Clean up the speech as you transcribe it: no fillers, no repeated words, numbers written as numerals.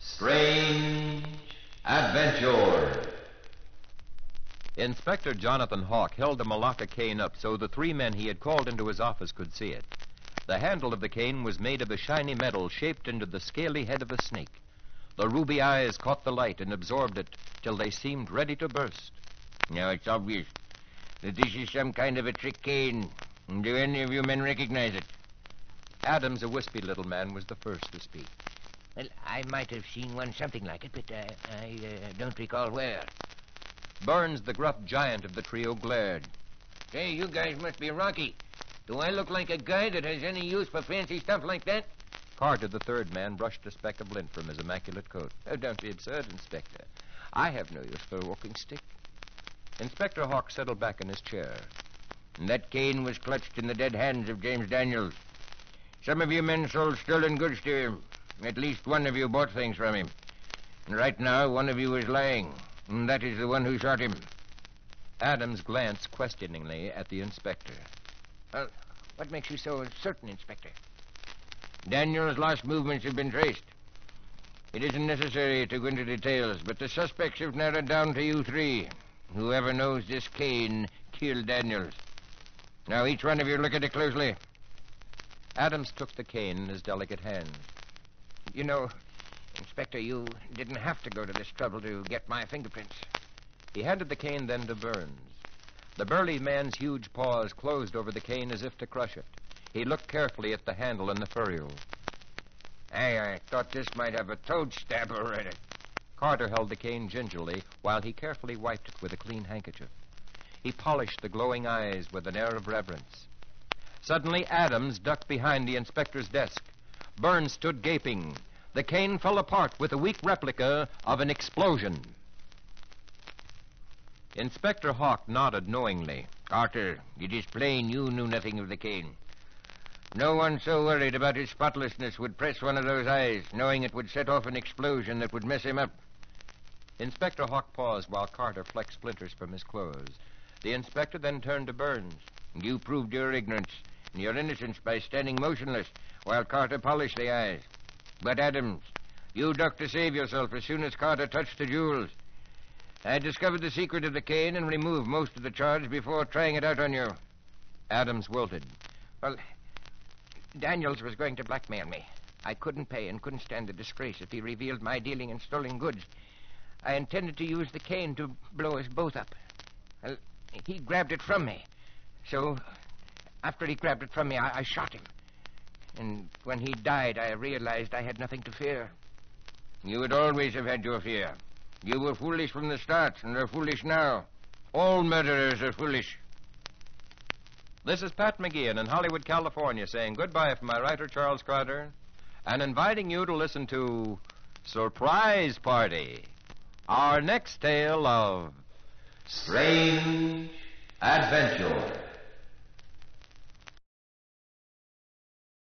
Strange Adventure. Inspector Jonathan Hawk held the Malacca cane up so the three men he had called into his office could see it. The handle of the cane was made of a shiny metal shaped into the scaly head of a snake. The ruby eyes caught the light and absorbed it till they seemed ready to burst. Now, it's obvious that this is some kind of a trick cane. Do any of you men recognize it? Adams, a wispy little man, was the first to speak. Well, I might have seen one something like it, but I don't recall where. Burns, the gruff giant of the trio, glared. Say, you guys must be Rocky. Do I look like a guy that has any use for fancy stuff like that? Carter, the third man, brushed a speck of lint from his immaculate coat. Oh, don't be absurd, Inspector. I have no use for a walking stick. Inspector Hawk settled back in his chair. And that cane was clutched in the dead hands of James Daniels. Some of you men sold stolen goods to him. At least one of you bought things from him. And right now, one of you is lying. And that is the one who shot him. Adams glanced questioningly at the inspector. Well, what makes you so certain, Inspector? Daniel's last movements have been traced. It isn't necessary to go into details, but the suspects have narrowed down to you three. Whoever knows this cane killed Daniels. Now, each one of you look at it closely. Adams took the cane in his delicate hand. You know, Inspector, you didn't have to go to this trouble to get my fingerprints. He handed the cane then to Burns. The burly man's huge paws closed over the cane as if to crush it. He looked carefully at the handle and the ferrule. Hey, I thought this might have a toad stabber in it. Carter held the cane gingerly while he carefully wiped it with a clean handkerchief. He polished the glowing eyes with an air of reverence. Suddenly, Adams ducked behind the inspector's desk. Burns stood gaping. The cane fell apart with a weak replica of an explosion. Inspector Hawk nodded knowingly. Carter, it is plain you knew nothing of the cane. No one so worried about his spotlessness would press one of those eyes, knowing it would set off an explosion that would mess him up. Inspector Hawk paused while Carter flecked splinters from his clothes. The inspector then turned to Burns. You proved your ignorance and your innocence by standing motionless while Carter polished the eyes. But Adams, you ducked to save yourself as soon as Carter touched the jewels. I discovered the secret of the cane and removed most of the charge before trying it out on you. Adams wilted. Well, Daniels was going to blackmail me. I couldn't pay and couldn't stand the disgrace if he revealed my dealing in stolen goods. I intended to use the cane to blow us both up. Well, he grabbed it from me. So, after he grabbed it from me, I shot him. And when he died, I realized I had nothing to fear. You would always have had your fear. You were foolish from the start, and are foolish now. All murderers are foolish. This is Pat McGeehan in Hollywood, California, saying goodbye from my writer, Charles Carter, and inviting you to listen to Surprise Party, our next tale of Strange Adventure.